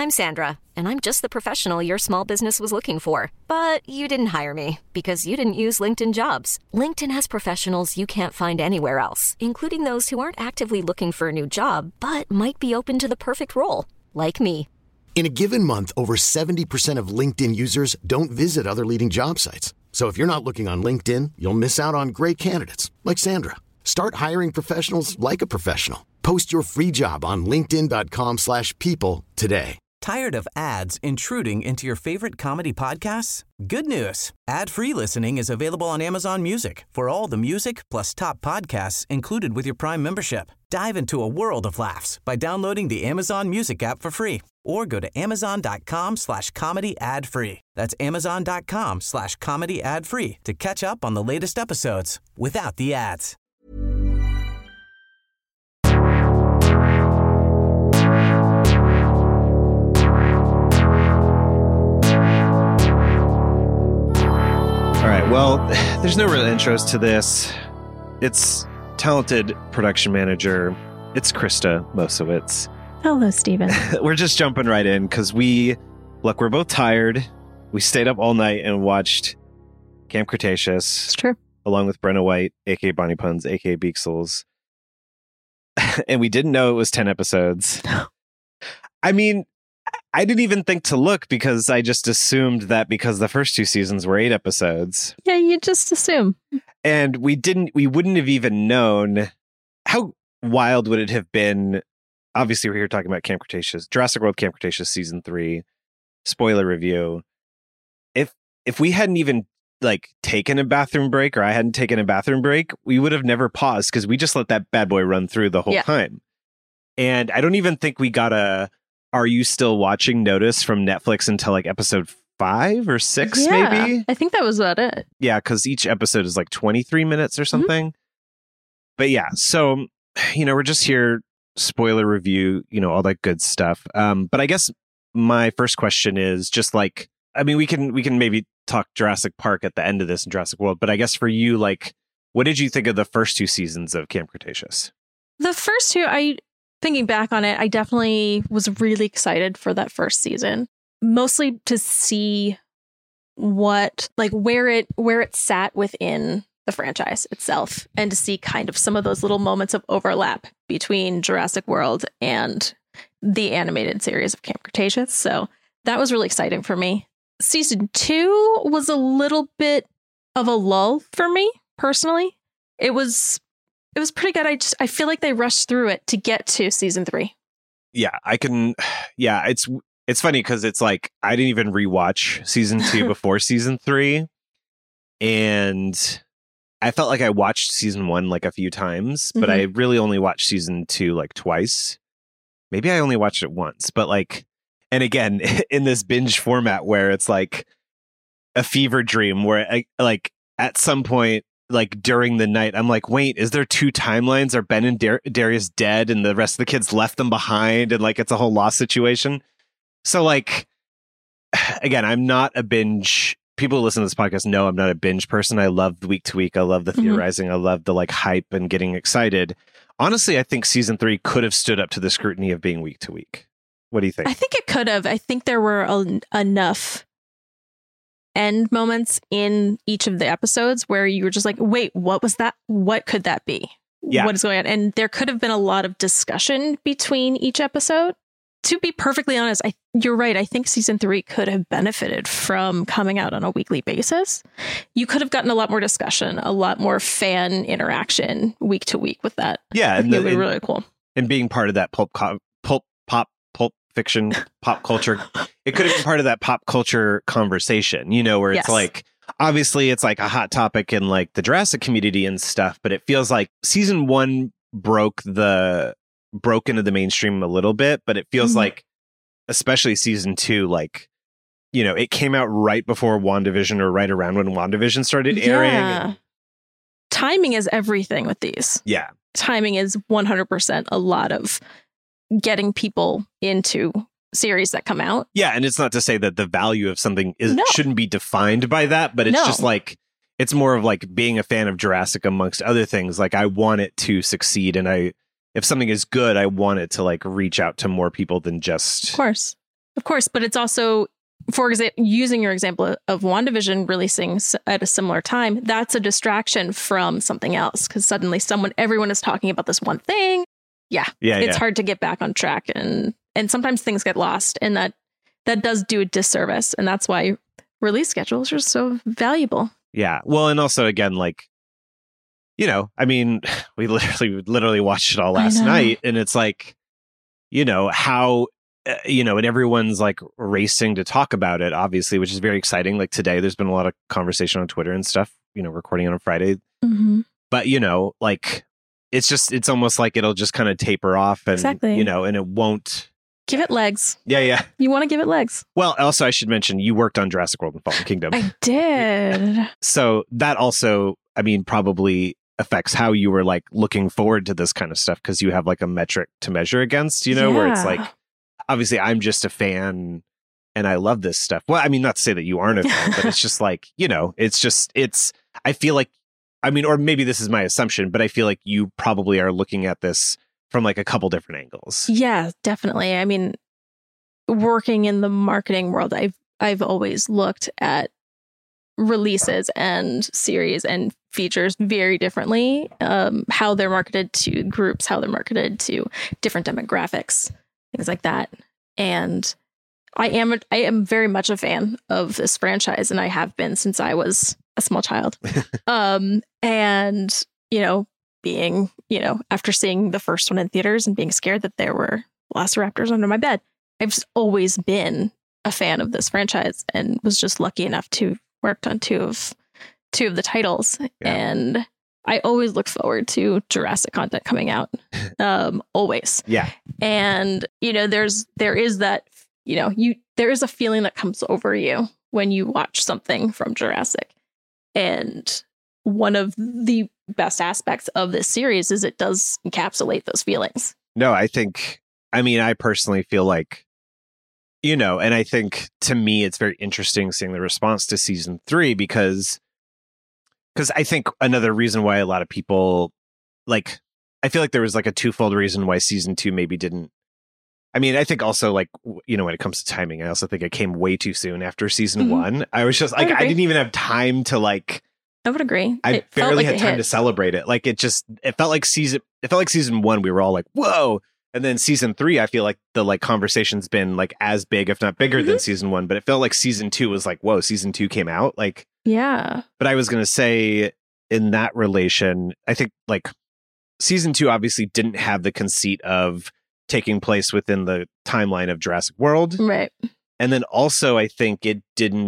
I'm Sandra, and I'm just the professional your small business was looking for. But you didn't hire me because you didn't use LinkedIn Jobs. LinkedIn has professionals you can't find anywhere else, including those who aren't actively looking for a new job, but might be open to the perfect role, like me. In a given month, over 70% of LinkedIn users don't visit other leading job sites. So if you're not looking on LinkedIn, you'll miss out on great candidates like Sandra. Start hiring professionals like a professional. Post your free job on linkedin.com/people today. Tired of ads intruding into your favorite comedy podcasts? Good news. Ad-free listening is available on Amazon Music for all the music plus top podcasts included with your Prime membership. Dive into a world of laughs by downloading the Amazon Music app for free or go to amazon.com/comedy ad-free. That's amazon.com/comedy ad-free to catch up on the latest episodes without the ads. All right, well, there's no real intros to this. It's talented production manager. It's Krista Mosowitz. Hello, Stephen. We're just jumping right in because we're both tired. We stayed up all night and watched Camp Cretaceous. It's true. Along with Brenna White, a.k.a. Bonnie Puns, a.k.a. Beaksles. And we didn't know it was 10 episodes. I mean, I didn't even think to look because I just assumed that because the first 2 seasons were 8 episodes. Yeah, you just assume. And we wouldn't have even known. How wild would it have been? Obviously, we're here talking about Camp Cretaceous, Jurassic World Camp Cretaceous season 3, spoiler review. If we hadn't even taken a bathroom break, or I hadn't taken a bathroom break, we would have never paused because we just let that bad boy run through the whole time. And I don't even think we got a "Are you still watching?" notice from Netflix until episode 5 or 6, maybe. I think that was about it. Yeah, because each episode is 23 minutes or something. Mm-hmm. But yeah, so we're just here, spoiler review, all that good stuff. But I guess my first question is just we can maybe talk Jurassic Park at the end of this and Jurassic World, but I guess for you, what did you think of the first 2 seasons of Camp Cretaceous? The first 2, thinking back on it, I definitely was really excited for that first season, mostly to see where it sat within the franchise itself, and to see kind of some of those little moments of overlap between Jurassic World and the animated series of Camp Cretaceous. So that was really exciting for me. Season 2 was a little bit of a lull for me personally. It was pretty good. I feel like they rushed through it to get to season 3. Yeah, it's funny because it's I didn't even rewatch season 2 before season 3. And I felt like I watched season 1 a few times, but I really only watched season 2 twice. Maybe I only watched it once, but and again, in this binge format where it's a fever dream where at some point, during the night, I'm wait, is there 2 timelines? Are Ben and Darius dead and the rest of the kids left them behind? And it's a whole lost situation. So again, I'm not a binge. People who listen to this podcast know I'm not a binge person. I love the week to week. I love the theorizing. I love the hype and getting excited. Honestly, I think season 3 could have stood up to the scrutiny of being week to week. What do you think? I think it could have. I think there were enough end moments in each of the episodes where you were just wait, what was that? What could that be? Yeah. What is going on? And there could have been a lot of discussion between each episode. To be perfectly honest, you're right. I think season 3 could have benefited from coming out on a weekly basis. You could have gotten a lot more discussion, a lot more fan interaction week to week with that. Yeah. It would be really cool. And being part of that pulp fiction, pop culture, it could have been part of that pop culture conversation, where it's obviously it's a hot topic in the Jurassic community and stuff, but it feels like season 1 broke into the mainstream a little bit, but it feels especially season 2, it came out right before WandaVision or right around when WandaVision started airing. Yeah. Timing is everything with these. Yeah. Timing is 100% a lot of getting people into series that come out. Yeah, and it's not to say that the value of something shouldn't be defined by that, but it's just it's more of being a fan of Jurassic amongst other things. I want it to succeed, and if something is good, I want it to reach out to more people than just Of of course, but it's also, for example, using your example of WandaVision releasing at a similar time, that's a distraction from something else because suddenly everyone is talking about this one thing. It's hard to get back on track, and sometimes things get lost, and that does do a disservice, and that's why release schedules are so valuable. Yeah, well, and also again, like, you know, I mean, we literally watched it all last night, and it's like, you know, how, you know, and everyone's like racing to talk about it, obviously, which is very exciting. Like today, there's been a lot of conversation on Twitter and stuff, you know, recording on Friday. Mm-hmm. But, you know, like, it's almost like it'll just kind of taper off and, you know, and it won't. Give it legs. Yeah. You want to give it legs. Well, also, I should mention you worked on Jurassic World and Fallen Kingdom. I did. So that also, I mean, probably affects how you were like looking forward to this kind of stuff because you have like a metric to measure against, you know, where it's like, obviously, I'm just a fan and I love this stuff. Well, I mean, not to say that you aren't a fan, but it's just like, you know, I feel like, I mean, or maybe this is my assumption, but I feel like you probably are looking at this from like a couple different angles. Yeah, definitely. I mean, working in the marketing world, I've always looked at releases and series and features very differently. How they're marketed to groups, how they're marketed to different demographics, things like that. And I am very much a fan of this franchise, and I have been since I was a small child. And, you know, being, you know, after seeing the first one in theaters and being scared that there were velociraptors under my bed, I've just always been a fan of this franchise and was just lucky enough to work on two of the titles. Yeah. And I always look forward to Jurassic content coming out. Always. Yeah. And, you know, there is that, you know, there is a feeling that comes over you when you watch something from Jurassic. And one of the best aspects of this series is it does encapsulate those feelings. No, I personally feel like, you know, and I think to me, it's very interesting seeing the response to season 3 because I think another reason why a lot of people like, I feel like there was like a twofold reason why season 2 maybe didn't. I mean, I think also like, you know, when it comes to timing, I also think it came way too soon after season 1. I was just like, I didn't even have time to like. I would agree. I barely had time to celebrate it. Like it felt like season 1. We were all like, whoa. And then season 3, I feel like the like conversation's been like as big, if not bigger than season 1. But it felt like season 2 was like, whoa, season 2 came out. Like, yeah. But I was going to say in that relation, I think like season 2 obviously didn't have the conceit of taking place within the timeline of Jurassic World. Right. And then also I think it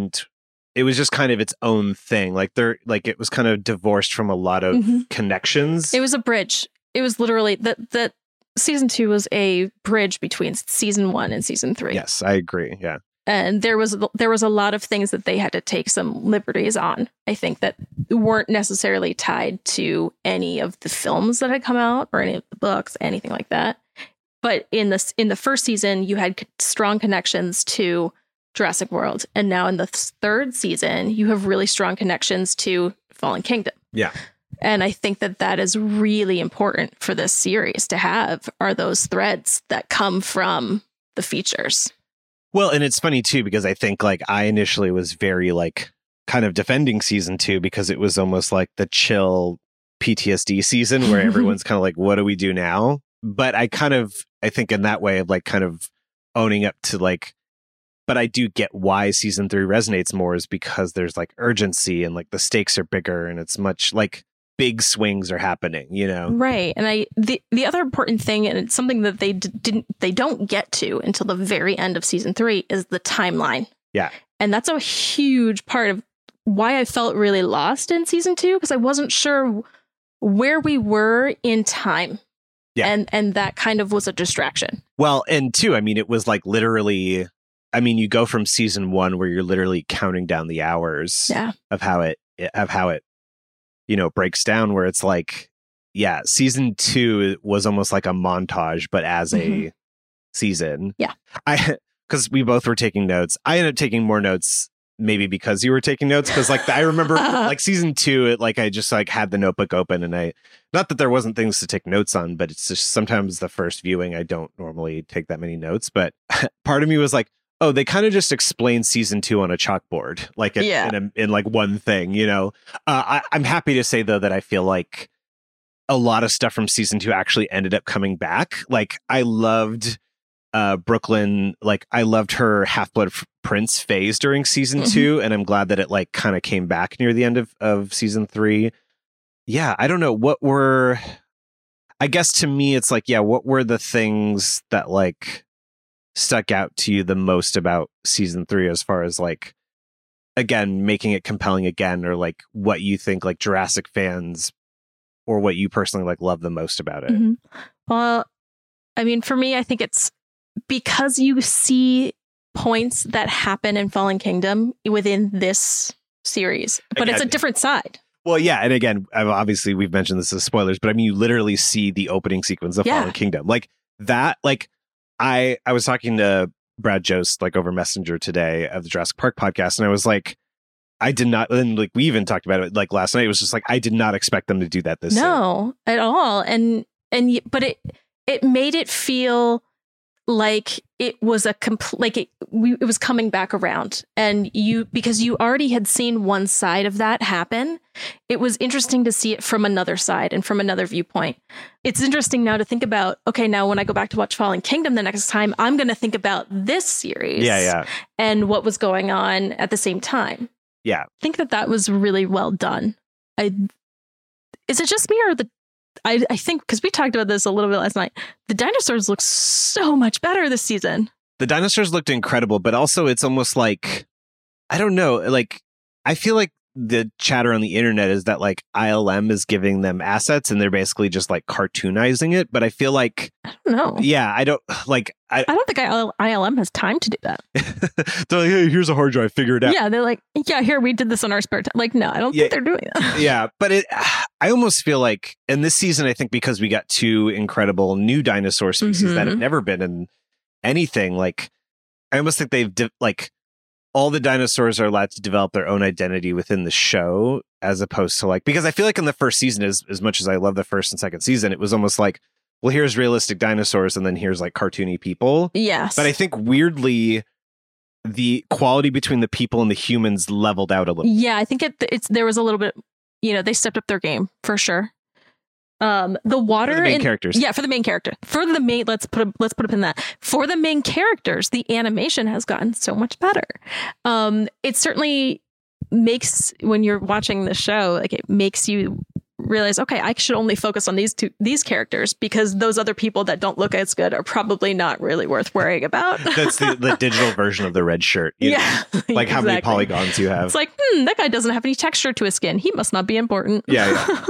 was just kind of its own thing. Like it was kind of divorced from a lot of connections. It was a bridge. It was literally that season 2 was a bridge between season 1 and season 3. Yes, I agree. Yeah. And there was a lot of things that they had to take some liberties on. I think that weren't necessarily tied to any of the films that had come out or any of the books, anything like that. But in the first season, you had strong connections to Jurassic World. And now in the third season, you have really strong connections to Fallen Kingdom. Yeah. And I think that is really important for this series to have, are those threads that come from the features. Well, and it's funny, too, because I think like I initially was very like kind of defending season 2 because it was almost like the chill PTSD season where everyone's kind of like, what do we do now? But I think in that way of like kind of owning up to like, but I do get why season 3 resonates more is because there's like urgency and like the stakes are bigger and it's much like big swings are happening, you know? Right. And the other important thing, and it's something that they don't get to until the very end of season 3, is the timeline. Yeah. And that's a huge part of why I felt really lost in season 2, because I wasn't sure where we were in time. Yeah. And that kind of was a distraction. Well, and 2, I mean, it was like literally, I mean, you go from season 1 where you're literally counting down the hours of how it, you know, breaks down, where it's like, yeah, season 2 was almost like a montage, but as a season. Yeah. Because we both were taking notes. I ended up taking more notes, maybe because you were taking notes. Because like I remember like season 2, it like I just like had the notebook open and not that there wasn't things to take notes on, but it's just sometimes the first viewing, I don't normally take that many notes. But part of me was like, oh, they kind of just explained season 2 on a chalkboard, like in like one thing, you know. I'm happy to say though that I feel like a lot of stuff from season 2 actually ended up coming back. Like I loved Brooklyn, like I loved her Half-Blood Prince phase during season 2, and I'm glad that it like kind of came back near the end of season 3. Yeah, I don't know I guess to me it's like, yeah, what were the things that like stuck out to you the most about season 3 as far as like, again, making it compelling again, or like what you think like Jurassic fans or what you personally like love the most about it? Well, I mean, for me, I think it's because you see points that happen in Fallen Kingdom within this series, but again, it's a different side. Well, yeah. And again, obviously we've mentioned this as spoilers, but I mean, you literally see the opening sequence of Fallen Kingdom like that. Like I was talking to Brad Jost like over Messenger today of the Jurassic Park podcast. And I was like, I did not, and like we even talked about it like last night. It was just like, I did not expect them to do that this soon. At all. But it made it feel like it was it was coming back around, and because you already had seen one side of that happen, it was interesting to see it from another side and from another viewpoint. It's interesting now to think about, okay, now when I go back to watch Fallen Kingdom the next time, I'm going to think about this series and what was going on at the same time. Yeah. I think that was really well done. Is it just me, or I think, because we talked about this a little bit last night, the dinosaurs look so much better this season. The dinosaurs looked incredible, but also it's almost like, I don't know, like, I feel like the chatter on the internet is that like ILM is giving them assets and they're basically just like cartoonizing it. But I feel like, I don't know. Yeah, I don't think ILM has time to do that. They're like, hey, here's a hard drive, figure it out. Yeah, they're like, yeah, here, we did this on our spare time. Like, no, I don't think they're doing that. Yeah, but I almost feel like in this season, I think because we got 2 incredible new dinosaur species that have never been in anything, like I almost think they've all the dinosaurs are allowed to develop their own identity within the show, as opposed to like, because I feel like in the first season, as much as I love the first and second season, it was almost like, well, here's realistic dinosaurs and then here's like cartoony people. Yes. But I think weirdly, the quality between the people and the humans leveled out a little. Yeah, I think there was a little bit, they stepped up their game for sure. The water for the main characters. Yeah, for the main character. For the main, let's put a pin in that. For the main characters, the animation has gotten so much better. It certainly makes, when you're watching the show, like it makes you realize, okay, I should only focus on these characters, because those other people that don't look as good are probably not really worth worrying about. That's the digital version of the red shirt. Yeah. Like how many polygons you have. It's like, that guy doesn't have any texture to his skin. He must not be important. Yeah.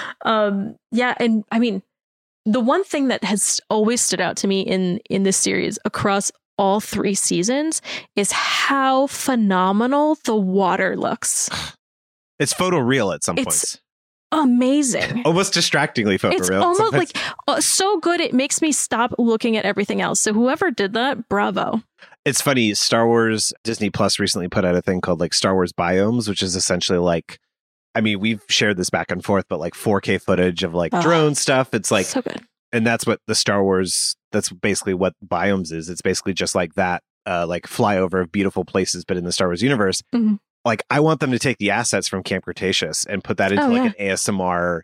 Yeah. And I mean, the one thing that has always stood out to me in this series across all 3 seasons is how phenomenal the water looks. It's photoreal at some points. Amazing. Almost distractingly photoreal. It's almost like so good it makes me stop looking at everything else. So whoever did that, bravo. It's funny, Star Wars Disney Plus recently put out a thing called like Star Wars Biomes, which is essentially like, I mean, we've shared this back and forth, but like 4K footage of like drone stuff. It's like, so good. And that's what the Star Wars, that's basically what Biomes is. It's basically just like that, like flyover of beautiful places, but in the Star Wars universe. Like, I want them to take the assets from Camp Cretaceous and put that into an ASMR,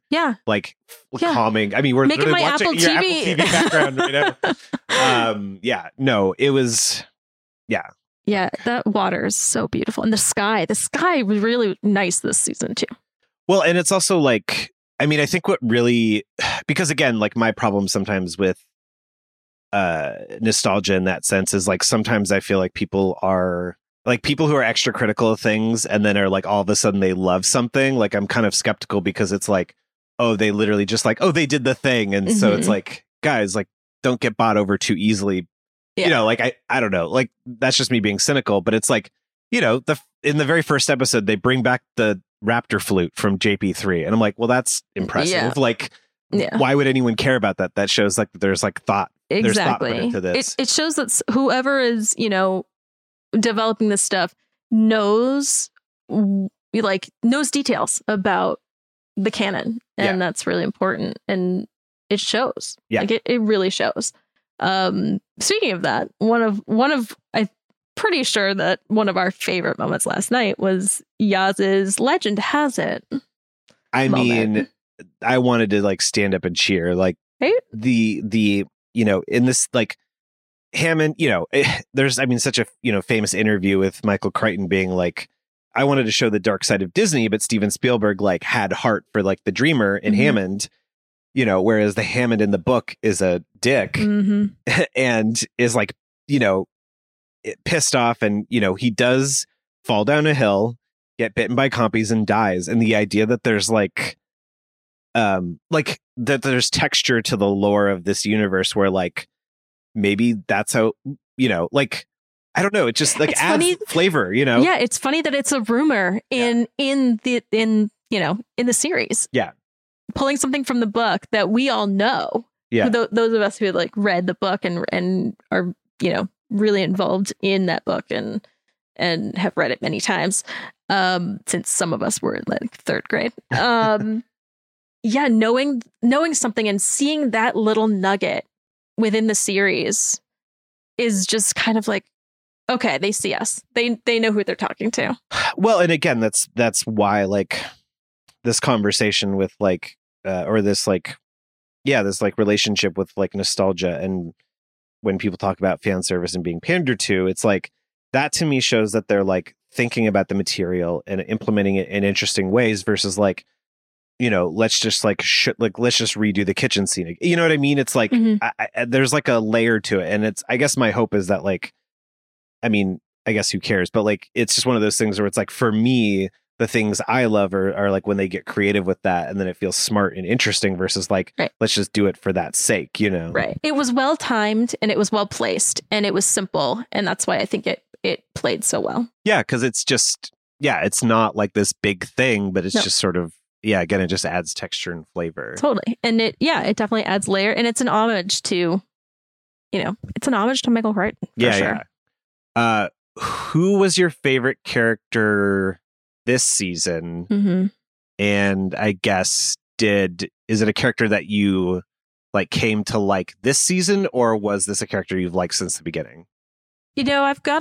calming. I mean, we're making my watching Apple your TV. Apple TV background right now. No, it was, Yeah, that water is so beautiful. And the sky was really nice this season too. Well, and it's also like, I mean, I think what really, because again, like my problem sometimes with nostalgia in that sense is like, sometimes I feel like people who are extra critical of things and then are like, all of a sudden they love something. Like, I'm kind of skeptical because it's like, oh, they literally just like, oh, they did the thing. And so it's like, guys, like, don't get bought over too easily. Yeah. Like, I don't know, like, that's just me being cynical, but it's like, in the very first episode, they bring back the Raptor flute from JP3. And I'm like, well, that's impressive. Yeah. Like, why would anyone care about that? That shows like there's like thought. Exactly. There's thought put into this. It shows that whoever is, developing this stuff knows details about the canon, and that's really important, and it shows. Like it really shows. Speaking of that, one of pretty sure that one of our favorite moments last night was Yaz's "Legend Has It." I moment. mean, I wanted to like stand up and cheer. Like Right? the in this like Hammond, there's such a famous interview with Michael Crichton being like, I wanted to show the dark side of Disney, but Steven Spielberg like had heart for like the dreamer in Hammond, whereas the Hammond in the book is a dick and is like, pissed off, and he does fall down a hill, get bitten by compies and dies. And the idea that there's like that there's texture to the lore of this universe where like maybe that's how, like, I don't know. It just like adds flavor, Yeah, it's funny that it's a rumor in the series. Yeah. Pulling something from the book that we all know. Yeah. Those of us who like read the book and are, really involved in that book and have read it many times. Since some of us were in like third grade. Yeah, knowing something and seeing that little nugget within the series is just kind of like, okay, they see us. They know who they're talking to. Well, and again, that's why like this conversation with like or this like this like relationship with like nostalgia, and when people talk about fan service and being pandered to, it's like that to me shows that they're like thinking about the material and implementing it in interesting ways versus like, let's just like let's just redo the kitchen scene. You know what I mean? It's like there's like a layer to it, and it's I guess my hope is that like, I mean, I guess who cares? But like, it's just one of those things where it's like, for me, the things I love are like when they get creative with that, and then it feels smart and interesting versus like, let's just do it for that sake, Right. It was well timed and it was well placed and it was simple. And that's why I think it played so well. Yeah. Cause it's just, it's not like this big thing, but it's just sort of, again, it just adds texture and flavor. Totally. And it definitely adds layer, and it's an homage to, Michael Crichton. For sure. Yeah. Who was your favorite character this season? And I guess is it a character that you like came to like this season, or was this a character you've liked since the beginning? I've got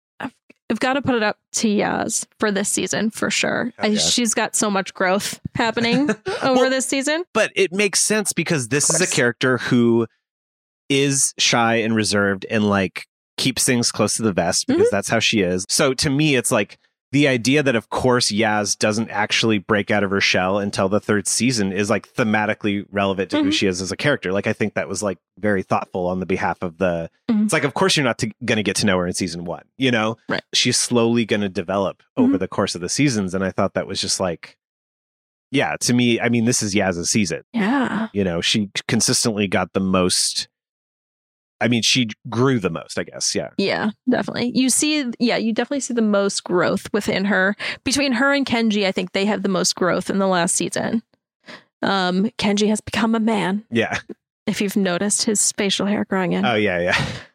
to put it up to Yaz for this season for sure. She's got so much growth happening over this season. But it makes sense because this is a character who is shy and reserved and like keeps things close to the vest because that's how she is. So to me, it's like the idea that, of course, Yaz doesn't actually break out of her shell until the third season is like thematically relevant to who she is as a character. Like, I think that was like very thoughtful on the behalf of the, it's like, of course, you're not going to get to know her in season one, Right. She's slowly going to develop over the course of the seasons. And I thought that was just like, to me, I mean, this is Yaz's season. Yeah. She consistently got the most. I mean, she grew the most, I guess. Yeah. Yeah, definitely. You definitely see the most growth within her. Between her and Kenji, I think they have the most growth in the last season. Kenji has become a man. Yeah. If you've noticed his facial hair growing in. Oh, yeah.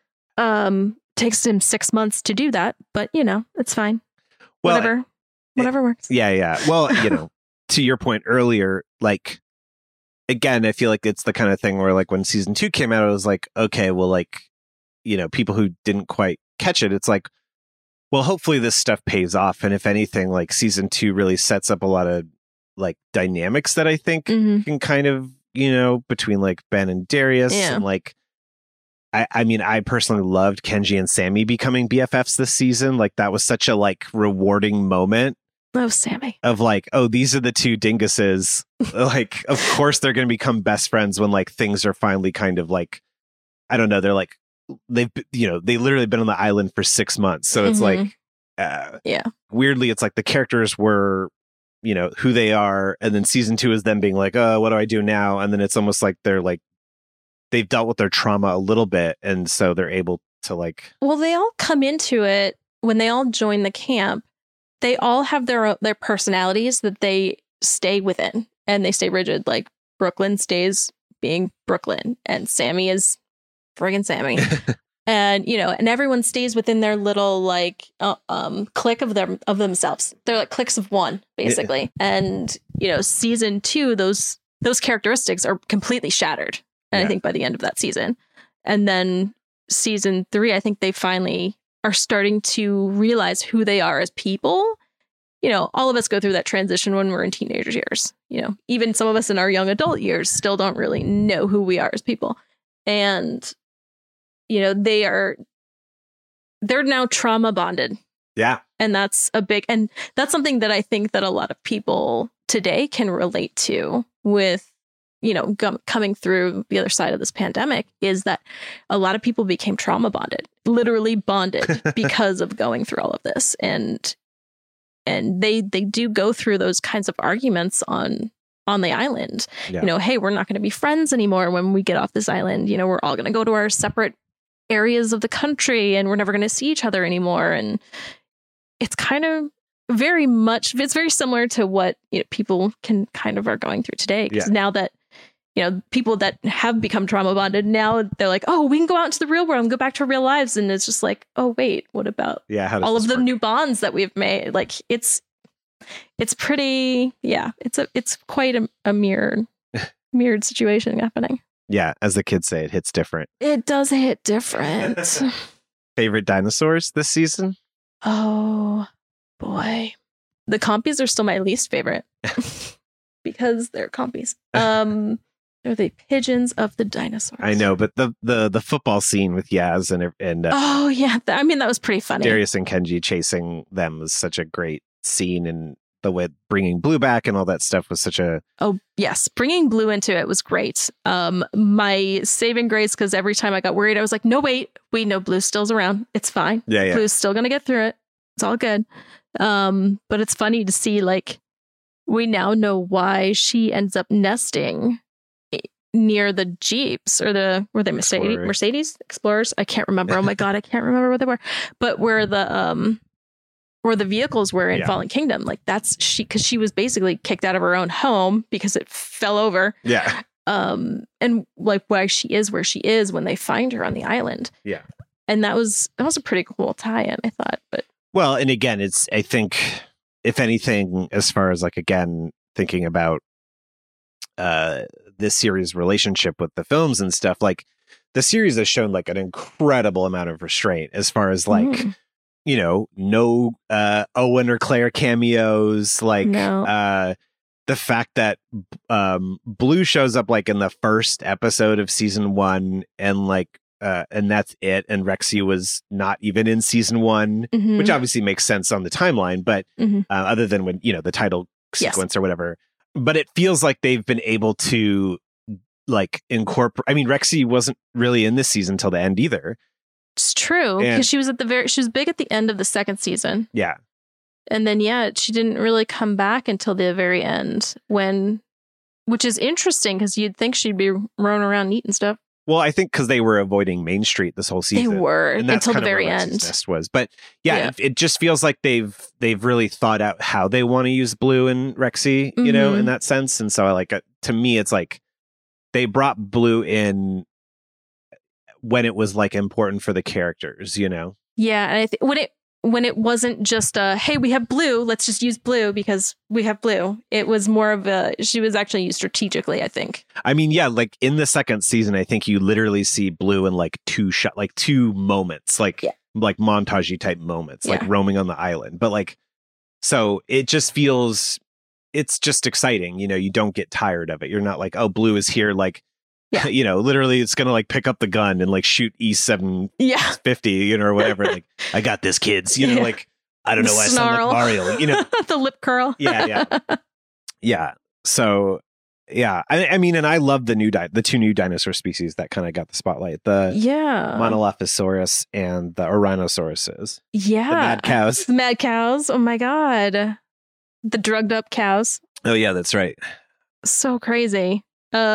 Takes him 6 months to do that, but it's fine. Well, whatever works. Yeah. Well, to your point earlier, like, again, I feel like it's the kind of thing where like when season 2 came out, it was like, okay, well, like, people who didn't quite catch it, it's like, well, hopefully this stuff pays off. And if anything, like season 2 really sets up a lot of like dynamics that I think can kind of, between like Ben and Darius and like, I mean, I personally loved Kenji and Sammy becoming BFFs this season. Like that was such a like rewarding moment. Oh, Sammy. Of like, oh, these are the two dinguses. Like, of course they're going to become best friends when like things are finally kind of like, I don't know. They're like, they've literally been on the island for 6 months. So it's like, weirdly, it's like the characters were, who they are. And then season 2 is them being like, oh, what do I do now? And then it's almost like they're like, they've dealt with their trauma a little bit. And so they're able to like. Well, they all come into it when they all join the camp. They all have their personalities that they stay within and they stay rigid. Like Brooklyn stays being Brooklyn and Sammy is friggin' Sammy. And, and everyone stays within their little like clique of themselves. They're like cliques of one, basically. And, season 2, those characteristics are completely shattered. And I think by the end of that season. And then season 3, I think they finally are starting to realize who they are as people. You know, all of us go through that transition when we're in teenage years. You know, even some of us in our young adult years still don't really know who we are as people. And, you know, they're now trauma bonded. Yeah. And that's that's something that I think that a lot of people today can relate to with, you know, coming through the other side of this pandemic, is that a lot of people became trauma bonded, literally bonded because of going through all of this. And they do go through those kinds of arguments on the island. Yeah. You know, hey, we're not going to be friends anymore when we get off this island. You know, we're all going to go to our separate areas of the country and we're never going to see each other anymore. And it's kind of it's very similar to what, you know, people are going through today. Because now that, you know, people that have become trauma bonded, now they're like, oh, we can go out into the real world and go back to our real lives. And it's just like, oh, wait, what about all of the new bonds that we've made? Like, it's pretty, it's quite a mirrored situation happening. Yeah. As the kids say, it hits different. It does hit different. Favorite dinosaurs this season? Oh, boy. The compies are still my least favorite because they're compies. They're the pigeons of the dinosaurs. I know, but the football scene with Yaz and oh yeah, that was pretty funny. Darius and Kenji chasing them was such a great scene, and the way bringing Blue back and all that stuff was such a yes, bringing Blue into it was great. My saving grace, because every time I got worried, I was like, no, wait, we know Blue's still's around. It's fine. Yeah. Blue's still gonna get through it. It's all good. But it's funny to see, like, we now know why she ends up nesting near the Jeeps, or were they Mercedes Explorers? I can't remember. Oh my God, I can't remember what they were. But where the vehicles were in Fallen Kingdom, like that's because she was basically kicked out of her own home because it fell over. Yeah. And like why she is where she is when they find her on the island. Yeah. And that was a pretty cool tie-in, I thought. But well, and again, I think if anything, as far as like, again, thinking about this series' relationship with the films and stuff, like the series has shown like an incredible amount of restraint as far as like, you know, no Owen or Claire cameos, like the fact that Blue shows up like in the first episode of season 1 and like and that's it, and Rexy was not even in season 1, which obviously makes sense on the timeline, but other than when, you know, the title sequence or whatever. But it feels like they've been able to like incorporate. I mean, Rexy wasn't really in this season till the end either. It's true, because she was big at the end of the second season. Yeah. And then, she didn't really come back until the very end, which is interesting because you'd think she'd be running around eating stuff. Well, I think because they were avoiding Main Street this whole season. They were, and that's until the kind of very end. Nest was. But it just feels like they've really thought out how they want to use Blue and Rexy, you know, in that sense. And so to me, it's like they brought Blue in when it was like important for the characters, you know? Yeah. And I think when it wasn't just hey, we have Blue, let's just use Blue because we have Blue. It was more of she was actually used strategically, I think. I mean, like in the second season, I think you literally see Blue in like two moments, like montage-y type moments, like roaming on the island. But like, so it just feels, it's just exciting. You know, you don't get tired of it. You're not like, oh, Blue is here. Like, you know, literally it's going to like pick up the gun and like shoot E750, you know, or whatever. Like, I got this, kids, you know, like, I don't know why I sound like Mario, you know, the lip curl. Yeah. So, I mean, and I love the two new dinosaur species that kind of got the spotlight. The Monolophosaurus and the Orynosauruses. Yeah. The mad cows. The mad cows. Oh my God. The drugged up cows. Oh yeah, that's right. So crazy.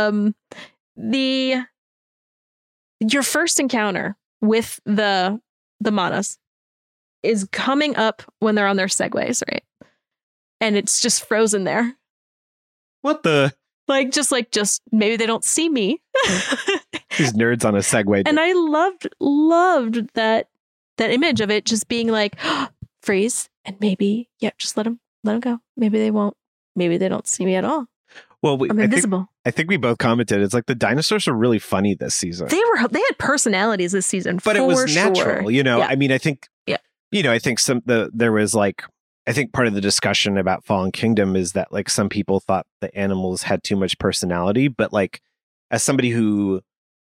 Your first encounter with the Monos is coming up when they're on their segways, right? And it's just frozen there. What the? Just maybe they don't see me. These nerds on a Segway. And I loved that image of it just being like, freeze, and maybe, just let them go. Maybe they won't. Maybe they don't see me at all. Well, I'm invisible. I think we both commented. It's like the dinosaurs are really funny this season. They had personalities this season, but it was natural. You know, I mean, I think I think there was like, I think part of the discussion about Fallen Kingdom is that like some people thought the animals had too much personality, but like as somebody who,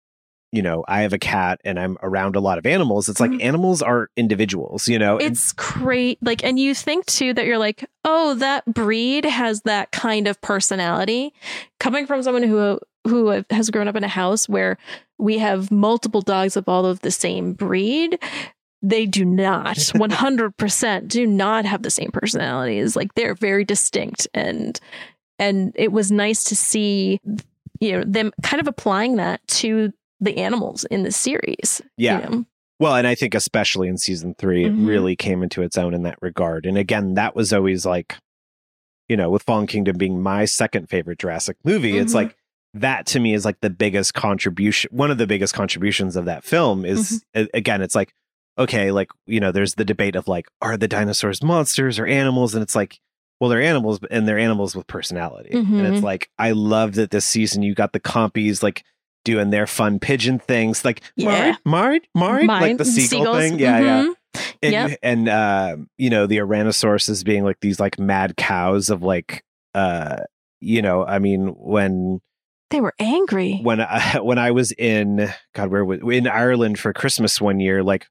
I have a cat and I'm around a lot of animals, it's like animals are individuals, It's great. Like, and you think too that you're like, oh, that breed has that kind of personality. Coming from someone who has grown up in a house where we have multiple dogs of all of the same breed, they do not 100% do not have the same personalities. Like they're very distinct, and it was nice to see, them kind of applying that to the animals in the series. Yeah. Well, and I think especially in season 3, it really came into its own in that regard. And again, that was always like, with Fallen Kingdom being my second favorite Jurassic movie, it's like that to me is like the biggest contribution. One of the biggest contributions of that film is, again, it's like, okay, like, there's the debate of like, are the dinosaurs monsters or animals? And it's like, well, they're animals, and they're animals with personality. And it's like, I love that this season you got the compies like doing their fun pigeon things, like Mard, like the seagull thing. Yeah. And the Ouranosaurus being like these like mad cows of like, I mean, when they were angry, when I was in in Ireland for Christmas one year, like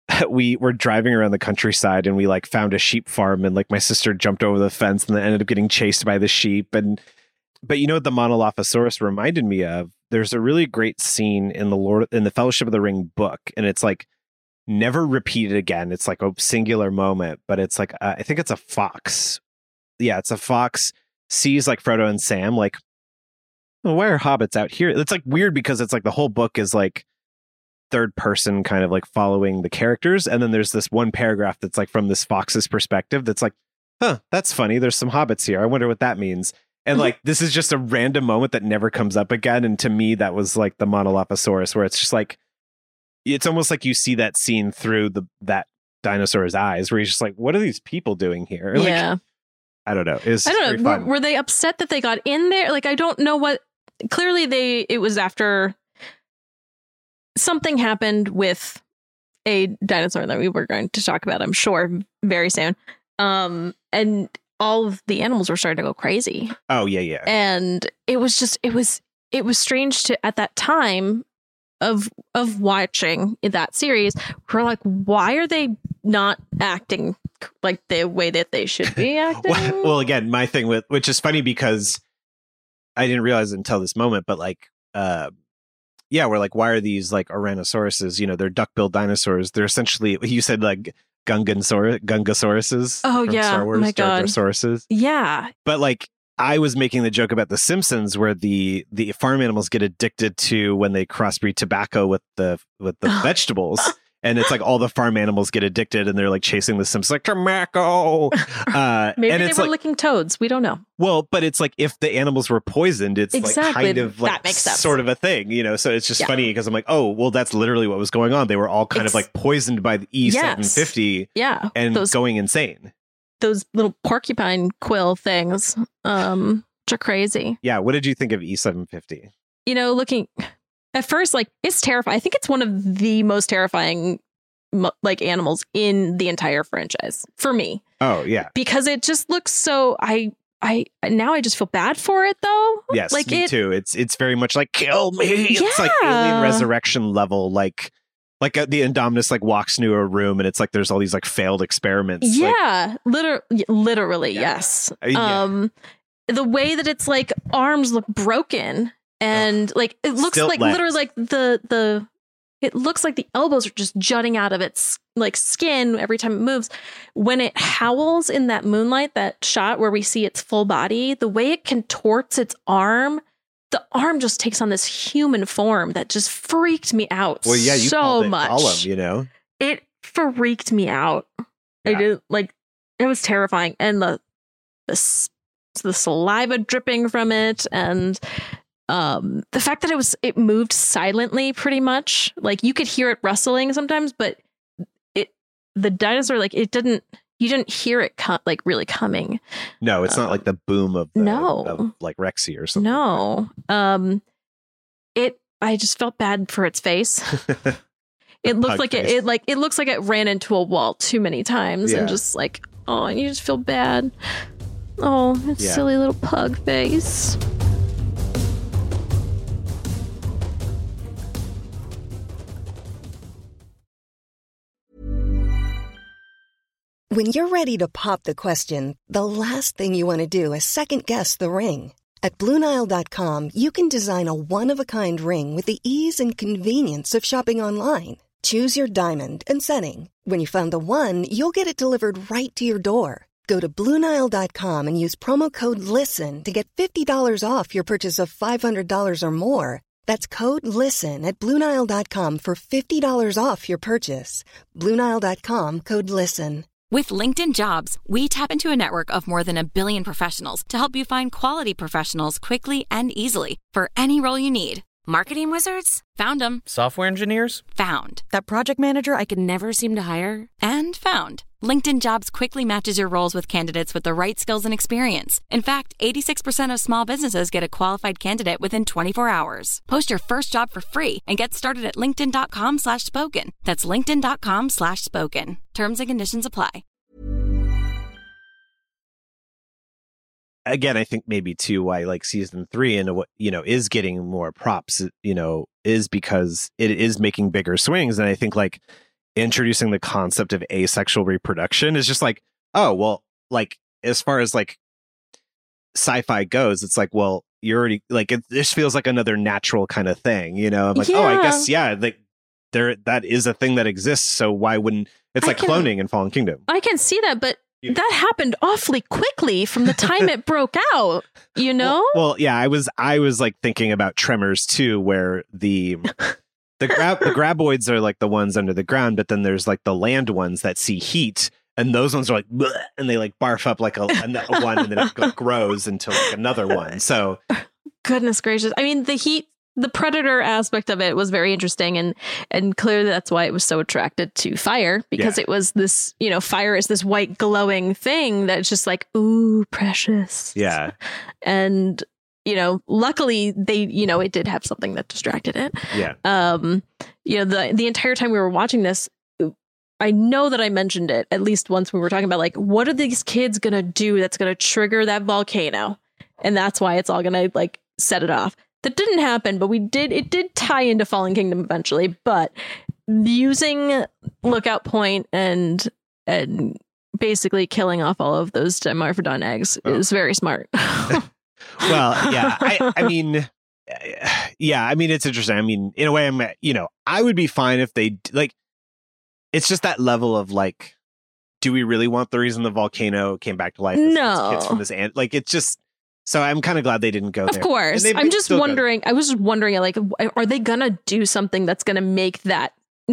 we were driving around the countryside and we like found a sheep farm, and like my sister jumped over the fence and then ended up getting chased by the sheep. But what the Monolophosaurus reminded me of? There's a really great scene in the Fellowship of the Ring book, and it's like never repeated again. It's like a singular moment, but it's like I think it's a fox. Yeah, it's a fox sees like Frodo and Sam like, well, why are hobbits out here? It's like weird because it's like the whole book is like third person kind of like following the characters, and then there's this one paragraph that's like from this fox's perspective that's like, that's funny, there's some hobbits here, I wonder what that means. And like this is just a random moment that never comes up again, and to me that was like the Monolophosaurus, where it's just like, it's almost like you see that scene through that dinosaur's eyes, where he's just like, what are these people doing here? Yeah. Like, I don't know. I don't know. Were they upset that they got in there? Like, I don't know what. Clearly, it was after something happened with a dinosaur that we were going to talk about, I'm sure, very soon. And all of the animals were starting to go crazy. Oh, yeah. And it was strange to, at that time of watching that series, we're like, why are they not acting like the way that they should be acting? Well, again, my thing which is funny because I didn't realize it until this moment, but like, we're like, why are these like Ouranosauruses? They're duck-billed dinosaurs. They're essentially, you said like Gungosauruses. Oh, from yeah. Star Wars, my God. Sauruses. Yeah. But like, I was making the joke about The Simpsons, where the farm animals get addicted to when they crossbreed tobacco with the vegetables. And it's like all the farm animals get addicted, and they're like chasing the Simpsons like tobacco. Maybe and they were licking toads. We don't know. Well, but it's like if the animals were poisoned, it's exactly. like kind of like that makes sense. Sort of a thing, So it's just funny because I'm like, oh, well, that's literally what was going on. They were all kind of like poisoned by the E750, and going insane. Those little porcupine quill things, which are crazy. Yeah. What did you think of E750? Looking at first, like, it's terrifying. I think it's one of the most terrifying like animals in the entire franchise for me. Oh, yeah. Because it just looks so now I just feel bad for it though. Yes, like me too. It's very much like kill me. It's like Alien Resurrection level, like the Indominus like walks into a room and it's like there's all these like failed experiments. Yeah, literally, yes. The way that it's like arms look broken and like it looks Stilt like legs. literally like it looks like the elbows are just jutting out of its like skin every time it moves. When it howls in that moonlight, that shot where we see its full body, the way it contorts its arm, the arm just takes on this human form that just freaked me out. Well, yeah, you so it much. Gollum, It freaked me out. Yeah. I did it was terrifying, and the saliva dripping from it, and the fact that it moved silently, pretty much. Like you could hear it rustling sometimes, but the dinosaur, like you didn't hear it really coming. No, it's not like the boom of like Rexy or something. No, I just felt bad for its face. It looks Pug like face. it looks like it ran into a wall too many times Yeah. and just like, oh, and you just feel bad. Oh, it's Yeah. silly little pug face. When you're ready to pop the question, the last thing you want to do is second-guess the ring. At BlueNile.com, you can design a one-of-a-kind ring with the ease and convenience of shopping online. Choose your diamond and setting. When you find the one, you'll get it delivered right to your door. Go to BlueNile.com and use promo code LISTEN to get $50 off your purchase of $500 or more. That's code LISTEN at BlueNile.com for $50 off your purchase. BlueNile.com, code LISTEN. With LinkedIn Jobs, we tap into a network of more than 1 billion professionals to help you find quality professionals quickly and easily for any role you need. Marketing wizards? Found them. Software engineers? Found. That project manager I could never seem to hire? And found. LinkedIn Jobs quickly matches your roles with candidates with the right skills and experience. In fact, 86% of small businesses get a qualified candidate within 24 hours. Post your first job for free and get started at linkedin.com/spoken. That's linkedin.com/spoken. Terms and conditions apply. Again, I think maybe too why like season 3 and what is getting more props, is because it is making bigger swings. And I think like introducing the concept of asexual reproduction is just like, oh, well, like as far as like sci-fi goes, it's like, well, you're already like, this feels like another natural kind of thing, I'm like, oh, I guess, yeah, like that is a thing that exists. So why wouldn't it's like cloning in Fallen Kingdom? I can see that, but that happened awfully quickly from the time it broke out, Well, yeah, I was like thinking about Tremors 2, where the graboids are like the ones under the ground, but then there's like the land ones that see heat, and those ones are like, bleh, and they like barf up like a one, and then it grows into like another one. So, goodness gracious! I mean, the predator aspect of it was very interesting, and clearly that's why it was so attracted to fire, because it was this, fire is this white glowing thing that's just like, ooh, precious. Yeah, and. Luckily they, it did have something that distracted it. Yeah. The entire time we were watching this, I know that I mentioned it at least once when we were talking about like, what are these kids going to do that's going to trigger that volcano? And that's why it's all going to like set it off. That didn't happen, but it did tie into Fallen Kingdom eventually, but using Lookout Point and basically killing off all of those Dimorphodon eggs is very smart. Well, yeah, I mean, it's interesting. I mean, in a way, I would be fine if they like. It's just that level of like, do we really want the reason the volcano came back to life? No, kids from this ant. Like, it's just. So I'm kind of glad they didn't go there. Of course, I'm just wondering. I was just wondering, like, are they gonna do something that's gonna make that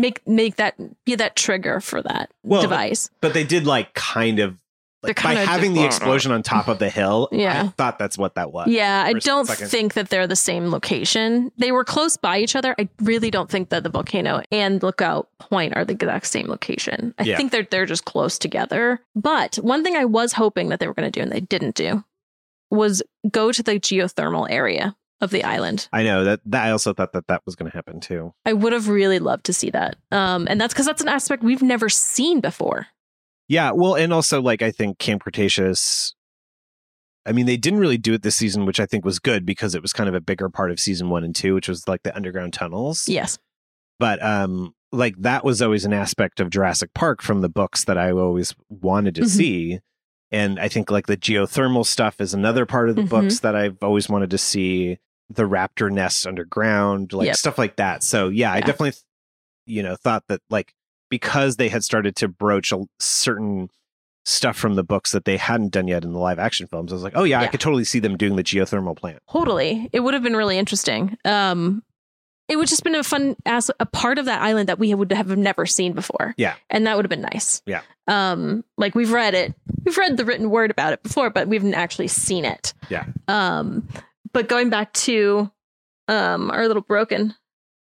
be that trigger for that device? But they did like kind of. Like, by having the explosion on top of the hill, I thought that's what that was. Yeah, I don't think that they're the same location. They were close by each other. I really don't think that the volcano and Lookout Point are the exact same location. I think they're just close together. But one thing I was hoping that they were going to do, and they didn't do, was go to the geothermal area of the island. I know that I also thought that was going to happen too. I would have really loved to see that. And that's because that's an aspect we've never seen before. Yeah, well, and also, like, I think Camp Cretaceous, I mean, they didn't really do it this season, which I think was good because it was kind of a bigger part of season 1 and 2, which was like the underground tunnels. Yes. But like that was always an aspect of Jurassic Park from the books that I always wanted to see. And I think like the geothermal stuff is another part of the books that I've always wanted to see. The raptor nests underground, like stuff like that. So yeah, I definitely, thought that like, because they had started to broach certain stuff from the books that they hadn't done yet in the live action films, I was like, oh yeah, I could totally see them doing the geothermal plant. Totally. It would have been really interesting. It would just been a fun a part of that island that we would have never seen before. Yeah. And that would have been nice. Yeah. Like we've read the written word about it before, but we haven't actually seen it. Yeah. But going back to our little broken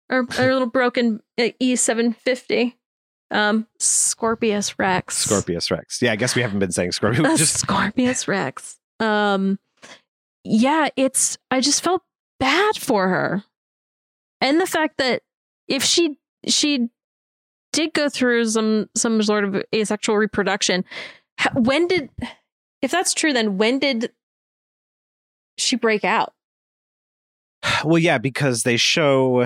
E750. Scorpius Rex. Scorpius Rex. Yeah, I guess we haven't been saying Scorpius. Scorpius Rex. Yeah, I just felt bad for her. And the fact that if she did go through some sort of asexual reproduction. If that's true, then when did she break out? Well, yeah, because they show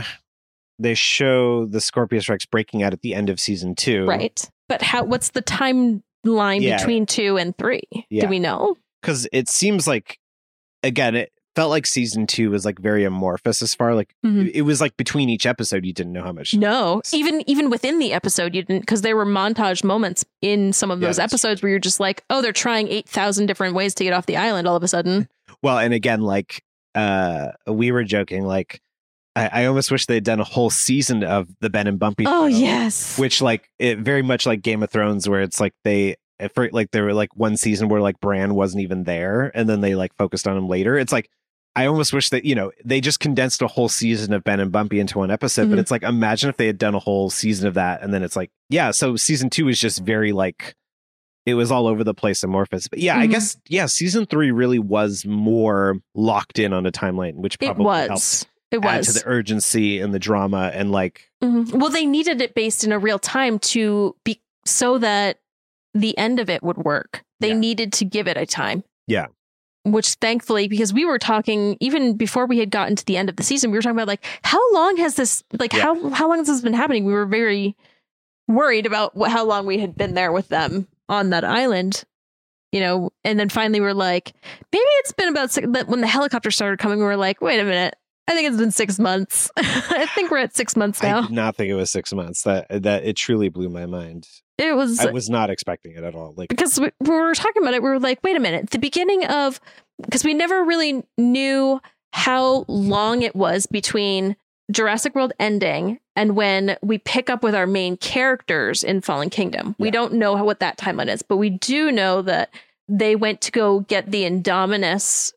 the Scorpius Rex breaking out at the end of season 2. Right. But what's the timeline between 2 and 3? Yeah. Do we know? Because it seems like, again, it felt like season 2 was like very amorphous as far like it was like between each episode you didn't know how much. No, even within the episode you didn't, because there were montage moments in some of those episodes where you're just like, oh, they're trying 8,000 different ways to get off the island all of a sudden. Well, and again, like we were joking, like I almost wish they'd done a whole season of the Ben and Bumpy show, yes, which like it very much like Game of Thrones, where it's like there were like one season where like Bran wasn't even there, and then they like focused on him later. It's like I almost wish that, they just condensed a whole season of Ben and Bumpy into one episode, but it's like, imagine if they had done a whole season of that. And then it's like, yeah, so season 2 is just very like, it was all over the place, amorphous. But yeah, I guess, season 3 really was more locked in on a timeline, which probably helped add to the urgency and the drama and like. Well, they needed it based in a real time to be so that the end of it would work. They needed to give it a time. Yeah. Which thankfully, because we were talking even before we had gotten to the end of the season, we were talking about like, how long has this, like, how long has this been happening? We were very worried about how long we had been there with them on that island, and then finally we're like, maybe it's been about when the helicopter started coming, we were like, wait a minute. I think it's been 6 months. I think we're at 6 months now. I did not think it was 6 months. That it truly blew my mind. I was not expecting it at all. Like, because we were talking about it, we were like, wait a minute. The beginning of, because we never really knew how long it was between Jurassic World ending and when we pick up with our main characters in Fallen Kingdom. We don't know what that timeline is, but we do know that they went to go get the Indominus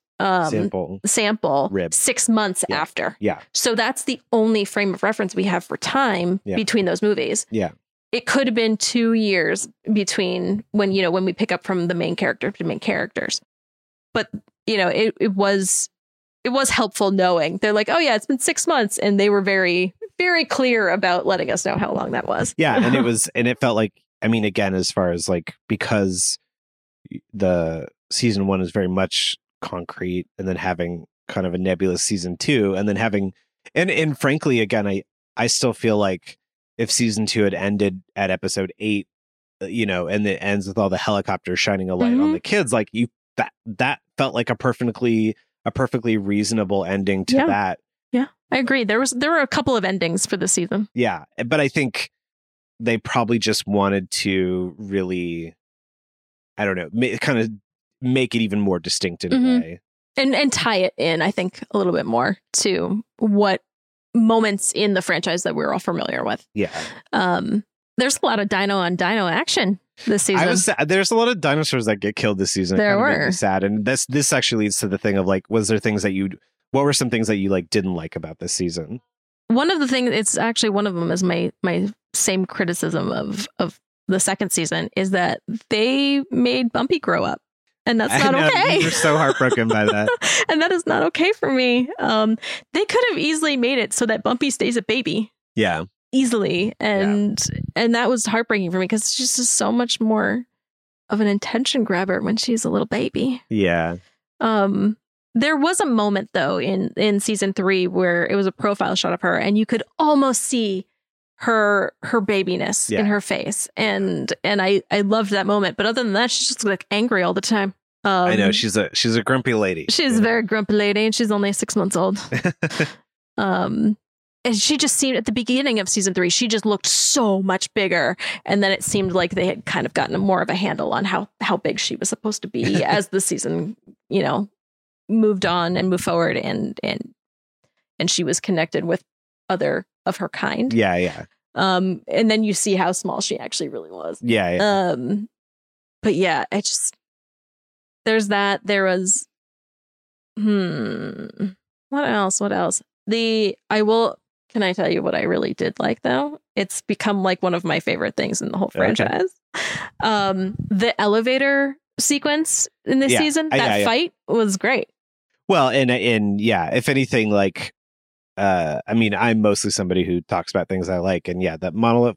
sample rib 6 months after. Yeah. So that's the only frame of reference we have for time between those movies. Yeah. It could have been 2 years between when we pick up from the main character to main characters. But, it was helpful knowing. They're like, oh yeah, it's been 6 months. And they were very, very clear about letting us know how long that was. Yeah. And it felt like, I mean, again, as far as like, because the season 1 is very much concrete, and then having kind of a nebulous season 2, and then having, and frankly, again, I still feel like if season 2 had ended at episode 8, and it ends with all the helicopters shining a light on the kids, like that felt like a perfectly reasonable ending to that. Yeah, I agree. There were a couple of endings for the season. Yeah, but I think they probably just wanted to really, I don't know, kind of make it even more distinct in a way. And tie it in, I think, a little bit more to what moments in the franchise that we're all familiar with. Yeah. There's a lot of dino on dino action this season. There's a lot of dinosaurs that get killed this season. There were. Made me sad. And this actually leads to the thing of like, what were some things that you like didn't like about this season? One of the things, it's actually one of them is my same criticism of the second season, is that they made Bumpy grow up. And that's not okay. You're so heartbroken by that. And that is not okay for me. They could have easily made it so that Bumpy stays a baby. Yeah. Easily. And that was heartbreaking for me, because she's just so much more of an attention grabber when she's a little baby. Yeah. There was a moment, though, in season 3 where it was a profile shot of her, and you could almost see her babiness in her face. And I loved that moment. But other than that, she's just like angry all the time. I know she's a grumpy lady. She's a very grumpy lady, and she's only 6 months old. And she just seemed, at the beginning of season 3, she just looked so much bigger. And then it seemed like they had kind of gotten more of a handle on how big she was supposed to be as the season, moved on and moved forward, and she was connected with other of her kind. Yeah, yeah. And then you see how small she actually really was. Yeah, yeah. But yeah, there's that. There was what else? Can I tell you what I really did like, though? It's become like one of my favorite things in the whole franchise. Okay. The elevator sequence in this season, that fight was great. Well, and if anything, like, I mean, I'm mostly somebody who talks about things I like, and that monolith, like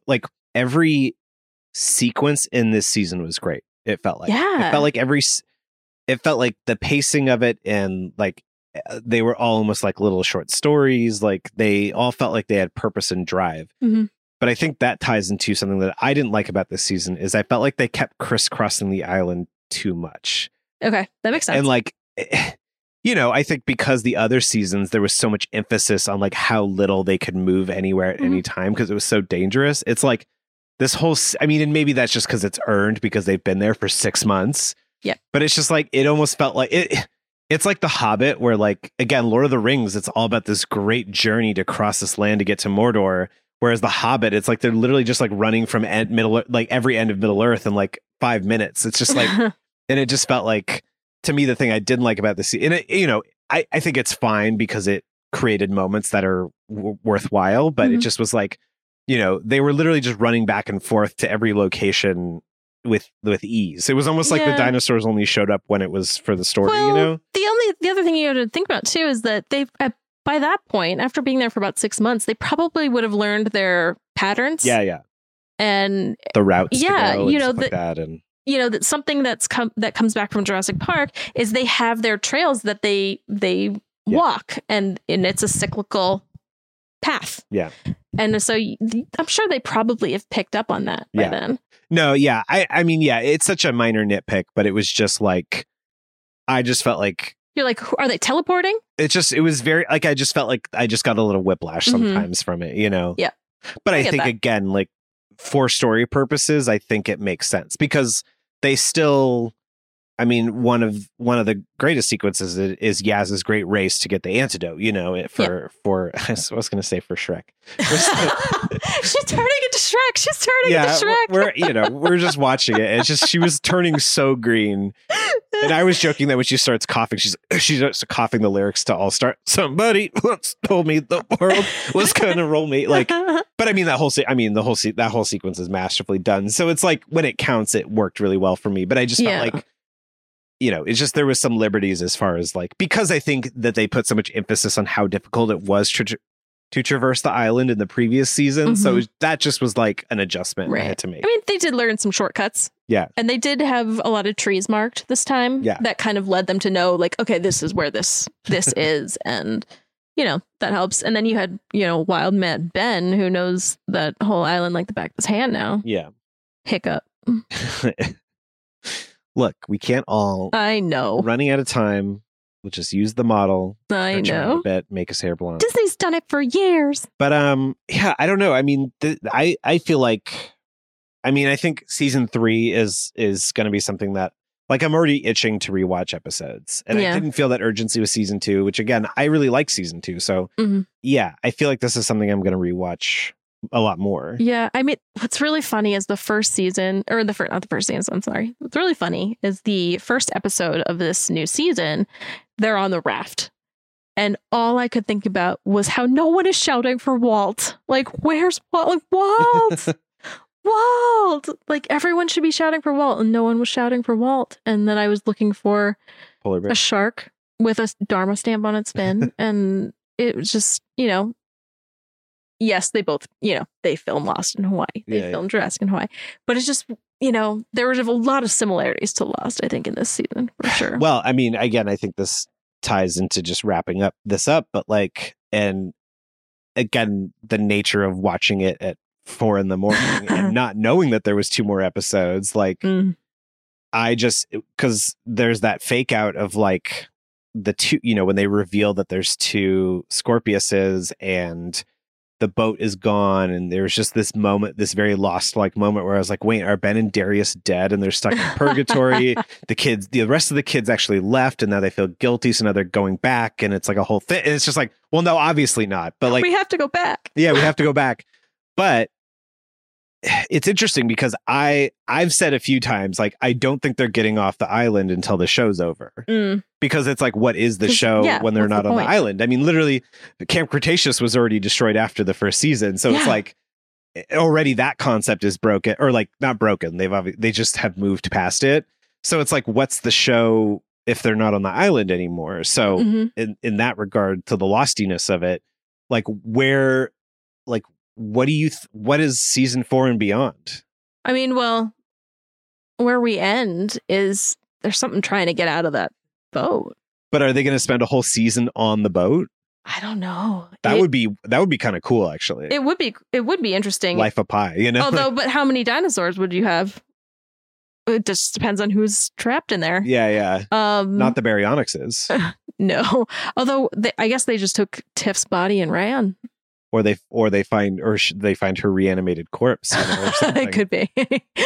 every sequence in this season was great. It felt like it felt like the pacing of it, and like they were all almost like little short stories. Like they all felt like they had purpose and drive. Mm-hmm. But I think that ties into something that I didn't like about this season is I felt like they kept crisscrossing the island too much. Okay, that makes sense. And like, you know, I think because the other seasons, there was so much emphasis on like how little they could move anywhere at any time because it was so dangerous. It's like this whole, I mean, and maybe that's just because it's earned because they've been there for 6 months. Yeah. But it's just like, it almost felt like it's like The Hobbit, where like, again, Lord of the Rings, it's all about this great journey to cross this land to get to Mordor. Whereas The Hobbit, it's like they're literally just like running from every end of Middle Earth in like 5 minutes. It's just like, and it just felt like, to me, the thing I didn't like about this, and it, you know, I think it's fine because it created moments that are worthwhile, but it just was like, you know, they were literally just running back and forth to every location with ease. It was almost like the dinosaurs only showed up when it was for the story, you know? The other thing you have to think about too is that they've by that point, after being there for about 6 months, they probably would have learned their patterns. Yeah. And the routes to go you know, and stuff like that. And you know, that something that comes back from Jurassic Park is they have their trails that they walk, and it's a cyclical path. Yeah. And so I'm sure they probably have picked up on that by then. No, yeah. I mean, yeah, it's such a minor nitpick, but it was just like, I just felt like, you're like, are they teleporting? It was very, like, I just felt like I just got a little whiplash sometimes from it, you know? Yeah. But I think, again, like, for story purposes, I think it makes sense because they still, I mean, one of the greatest sequences is Yaz's great race to get the antidote, you know, for I was going to say for Shrek. She's turning into Shrek. She's turning into Shrek. We're just watching it. It's just, she was turning so green. And I was joking that when she starts coughing, she starts coughing the lyrics to All Star. Somebody once told me the world was going to roll me. Like, but I mean, that whole sequence is masterfully done. So it's like when it counts, it worked really well for me. But I just felt like, you know, it's just, there was some liberties as far as like, because I think that they put so much emphasis on how difficult it was to traverse the island in the previous season. So that just was like an adjustment I had to make. I mean, they did learn some shortcuts. Yeah. And they did have a lot of trees marked this time. Yeah. That kind of led them to know, like, okay, this is where this is. And, you know, that helps. And then you had, you know, Wild Man Ben, who knows that whole island like the back of his hand now. Yeah. Hiccup. Look, we can't all. I know. Running out of time. We'll just use the model. I know. A bit, make his hair blonde. Disney's done it for years. But yeah, I don't know. I mean, I feel like, I mean, I think season 3 is going to be something that, like, I'm already itching to rewatch episodes, and I didn't feel that urgency with season 2, which again, I really like season 2. So yeah, I feel like this is something I'm going to rewatch a lot more. Yeah, I mean, what's really funny is the first season, or not the first season, I'm sorry. What's really funny is the first episode of this new season, they're on the raft. And all I could think about was how no one is shouting for Walt. Like, where's Walt? Like, Walt! Walt! Like, everyone should be shouting for Walt, and no one was shouting for Walt. And then I was looking for a shark with a Dharma stamp on its fin. And it was just, you know, yes, they both, you know, they filmed Lost in Hawaii. They filmed Jurassic in Hawaii. But it's just, you know, there were a lot of similarities to Lost, I think, in this season, for sure. Well, I mean, again, I think this ties into just wrapping this up, but like, and again, the nature of watching it at 4 a.m. and not knowing that there was 2 more episodes, like, I just, because there's that fake out of like the 2, you know, when they reveal that there's 2 Scorpiuses and the boat is gone, and there's just this moment, this very lost like moment where I was like, wait, are Ben and Darius dead and they're stuck in purgatory? The rest of the kids actually left, and now they feel guilty, so now they're going back, and it's like a whole thing. And it's just like, well, no, obviously not. But like, we have to go back. Yeah, we have to go back. But it's interesting because I've said a few times, like, I don't think they're getting off the island until the show's over. Because it's like, what is the show when they're not on the island? I mean, literally, Camp Cretaceous was already destroyed after the first season. So it's like, already that concept is broken, or like not broken. They just have moved past it. So it's like, what's the show if they're not on the island anymore? So in that regard, to the lostiness of it, like, where, like, what is season 4 and beyond? I mean, well, where we end is there's something trying to get out of that boat. But are they going to spend a whole season on the boat? I don't know. That would be kind of cool, actually. It would be interesting. Life of Pi, you know? Although, but how many dinosaurs would you have? It just depends on who's trapped in there. Yeah. Not the Baryonyxes. No. Although I guess they just took Tiff's body and ran. Or they find her reanimated corpse. You know, or something. It could be. Can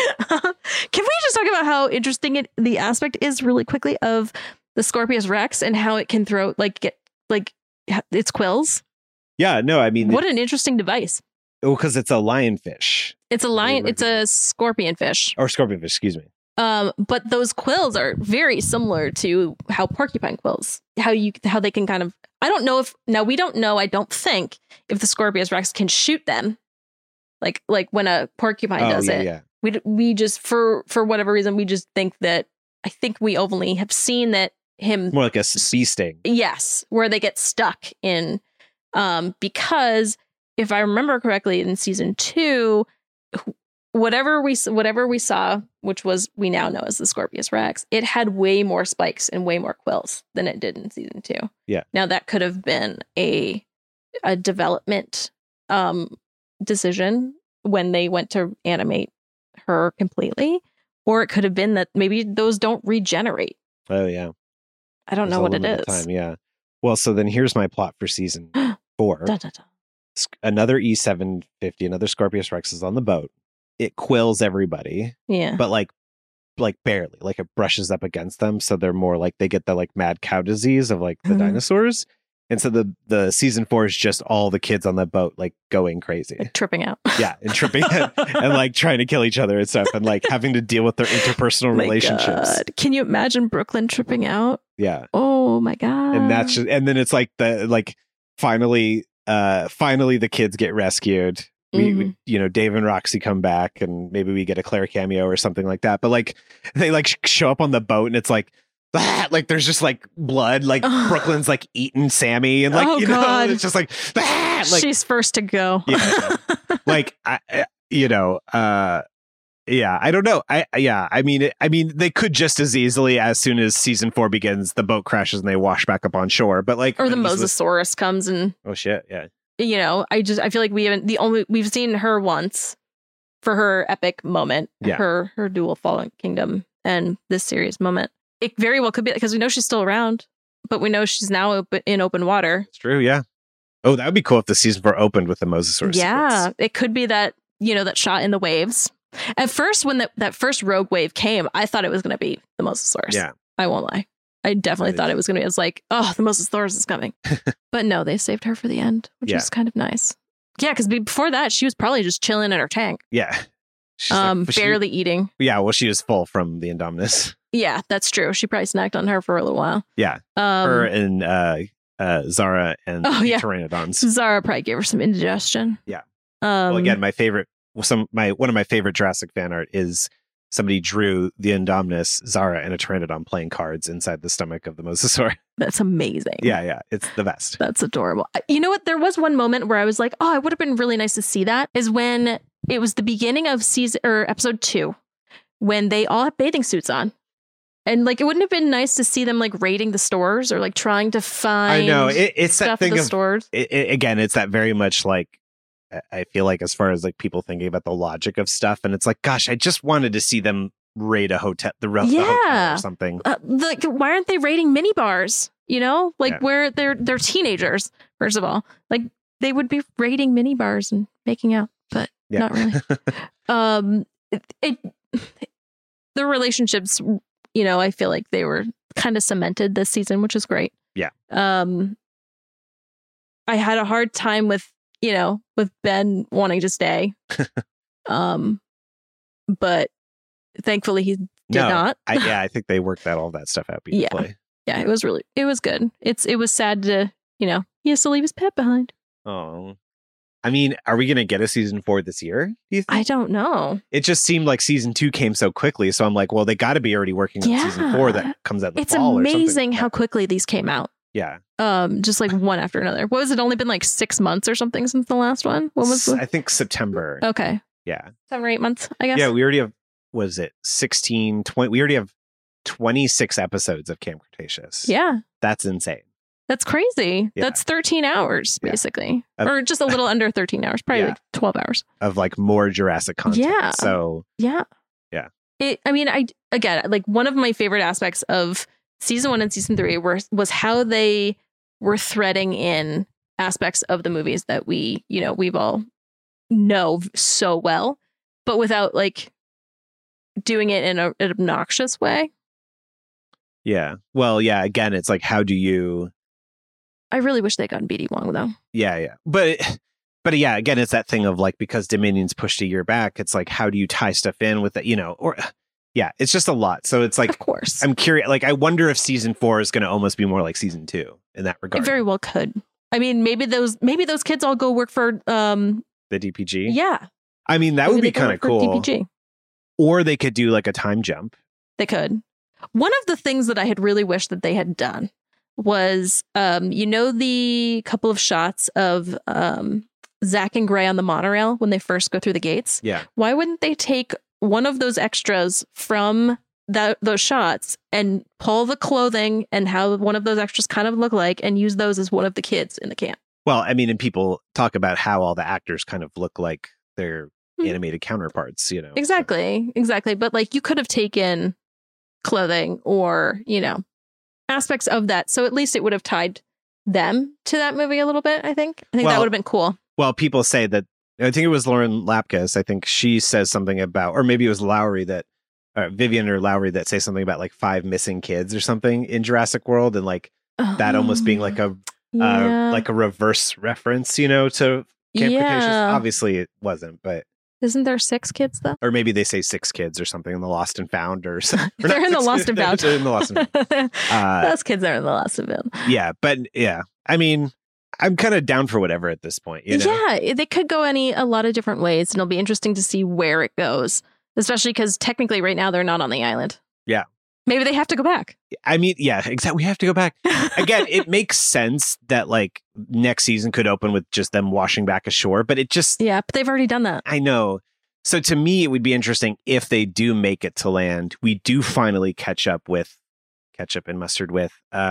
we just talk about how interesting the aspect is really quickly of the Scorpius Rex and how it can throw get its quills? Yeah, no, I mean, what an interesting device. Oh, because it's a lionfish. It's a lion. It's a scorpion fish. Or scorpion fish, excuse me. But those quills are very similar to how porcupine quills. How they can kind of. I don't know if we don't know. I don't think if the Scorpius Rex can shoot them, like when a porcupine does it. Yeah. We just for whatever reason we just think that. I think we only have seen that him more like a bee sting. Yes, where they get stuck in. Because if I remember correctly, in season 2, whatever we saw, which was we now know as the Scorpius Rex, it had way more spikes and way more quills than it did in season 2. Yeah. Now that could have been a development decision when they went to animate her completely, or it could have been that maybe those don't regenerate. Oh yeah. I don't know what it is. Time, yeah. Well, so then here's my plot for season 4. Da, da, da. Another E750, another Scorpius Rex is on the boat. It quills everybody. Yeah. But like barely. Like it brushes up against them. So they're more like they get the like mad cow disease of like the dinosaurs. And so the season 4 is just all the kids on the boat like going crazy. Like tripping out. Yeah. And tripping and like trying to kill each other and stuff and like having to deal with their interpersonal relationships. God. Can you imagine Brooklyn tripping out? Yeah. Oh my God. And that's just, and then it's like finally the kids get rescued. We Dave and Roxy come back and maybe we get a Claire cameo or something like that. But like they like show up on the boat and it's like there's just like blood, like Brooklyn's like eating Sammy and like God. It's just like she's first to go. Yeah. Like yeah, I don't know. I mean, they could just as easily, as soon as season 4 begins, the boat crashes and they wash back up on shore. But like, or the Mosasaurus comes and oh shit, yeah. I feel like we've seen her once for her epic moment, her dual Fallen Kingdom and this series moment. It very well could be because we know she's still around, but we know she's now in open water. It's true, yeah. Oh, that would be cool if the season 4 opened with the Mosasaurus. Yeah, sequence. it could be that that shot in the waves. At first, when that first rogue wave came, I thought it was going to be the Mosasaurus. Yeah. I won't lie. I definitely thought it was going to be. I was like, oh, the Mosasaurus is coming. But no, they saved her for the end, which is kind of nice. Yeah, because before that, she was probably just chilling in her tank. Yeah. Barely eating. Yeah, well, she was full from the Indominus. Yeah, that's true. She probably snacked on her for a little while. Yeah. Her and Zara and Pteranodons. Zara probably gave her some indigestion. Yeah. Well, again, one of my favorite Jurassic fan art is somebody drew the Indominus, Zara, and a Pteranodon playing cards inside the stomach of the Mosasaur. That's amazing. Yeah, it's the best. That's adorable. You know what? There was one moment where I was like, oh, it would have been really nice to see that. Is when it was the beginning of episode 2, when they all have bathing suits on. And like, it wouldn't have been nice to see them like raiding the stores or like trying to find. I know it's stuff that thing in the of stores. Again, it's that very much like, I feel like as far as like people thinking about the logic of stuff, and it's like, gosh, I just wanted to see them raid a hotel, the hotel or something. Why aren't they raiding mini bars? Where they're teenagers. First of all, like they would be raiding mini bars and making out, but not really. The relationships, I feel like they were kind of cemented this season, which is great. Yeah. I had a hard time with Ben wanting to stay. But thankfully he did not. I think they worked all that stuff out beautifully. Yeah, it was good. It was sad to, he has to leave his pet behind. Oh. I mean, are we going to get a season 4 this year? Do you think? I don't know. It just seemed like season 2 came so quickly. So I'm like, well, they got to be already working on season 4 that comes out in the fall or something. It's amazing how quickly these came out. Yeah. Just like one after another. What was it? Only been like 6 months or something since the last one? What was I think September. Okay. Yeah. 7 or 8 months, I guess. Yeah, we already have, was it 16, 20? We already have 26 episodes of Camp Cretaceous. Yeah. That's insane. That's crazy. Yeah. That's 13 hours, basically. Yeah. Or just a little under 13 hours, probably like 12 hours. Of like more Jurassic content. Yeah. So. Yeah. Yeah. Again, like one of my favorite aspects of season 1 and season 3 was how they were threading in aspects of the movies that we've all know so well, but without like doing it in an obnoxious way. Yeah. Well, yeah. Again, it's like, how do you? I really wish they'd gotten BD Wong though. Yeah, yeah. But yeah, again, it's that thing of like, because Dominion's pushed a year back, it's like, how do you tie stuff in with that? Or yeah, it's just a lot. So it's like, of course, I'm curious. Like, I wonder if season 4 is going to almost be more like season 2 in that regard. It very well could. I mean, maybe those kids all go work for the DPG. Yeah. I mean, that would be kind of cool. DPG. Or they could do like a time jump. They could. One of the things that I had really wished that they had done was, the couple of shots of Zach and Gray on the monorail when they first go through the gates. Yeah. Why wouldn't they take one of those extras from those shots and pull the clothing and how one of those extras kind of look like and use those as one of the kids in the camp? Well, I mean, and people talk about how all the actors kind of look like their animated counterparts, Exactly. But like you could have taken clothing or, aspects of that. So at least it would have tied them to that movie a little bit, I think. That would have been cool. Well, people say that, I think it was Lauren Lapkus. I think she says something about, or maybe it was Lowry that, Vivian or Lowry that say something about like 5 missing kids or something in Jurassic World. And like that almost being like a reverse reference, to Camp Cretaceous. Obviously it wasn't, but. Isn't there 6 kids though? Or maybe they say 6 kids or something in the Lost and Found or something. They're in the Lost and Found. They're in the Lost and Found. Those kids are in the Lost and Found. Yeah, but yeah, I mean, I'm kind of down for whatever at this point. Yeah, they could go a lot of different ways, and it'll be interesting to see where it goes. Especially because technically, right now they're not on the island. Yeah, maybe they have to go back. I mean, yeah, exactly. We have to go back again. It makes sense that like next season could open with just them washing back ashore, but it just but they've already done that. I know. So to me, it would be interesting if they do make it to land. We do finally catch up with ketchup and mustard with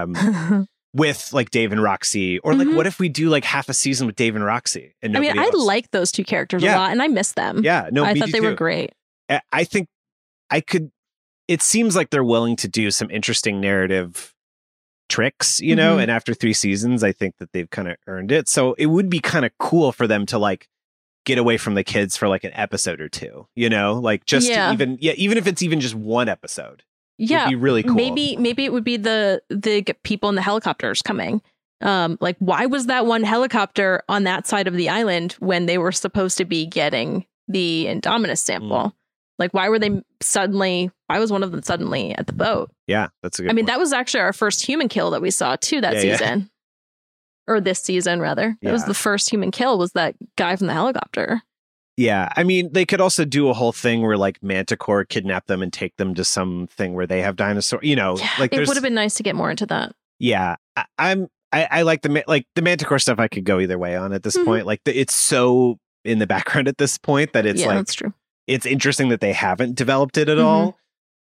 like Dave and Roxy, or like what if we do like half a season with Dave and Roxy? And nobody else? I like those 2 characters a lot, and I miss them. Yeah, no, I thought they were great. I think I could. It seems like they're willing to do some interesting narrative tricks, and after 3 seasons, I think that they've kind of earned it. So it would be kind of cool for them to like get away from the kids for like an episode or 2, like just to even if it's even just 1 episode. Yeah, would be really cool. Maybe it would be the people in the helicopters coming. Like, why was that one helicopter on that side of the island when they were supposed to be getting the Indominus sample? Like, why was one of them suddenly at the boat? Yeah, that's a good point. That was actually our first human kill that we saw too that season. Yeah. Or this season, rather. It was the first human kill, was that guy from the helicopter. Yeah, I mean, they could also do a whole thing where like Manticore kidnap them and take them to something where they have dinosaurs. Like it would have been nice to get more into that. Yeah, I like the Manticore stuff. I could go either way on at this point. Like it's so in the background at this point that it's like that's true. It's interesting that they haven't developed it at all.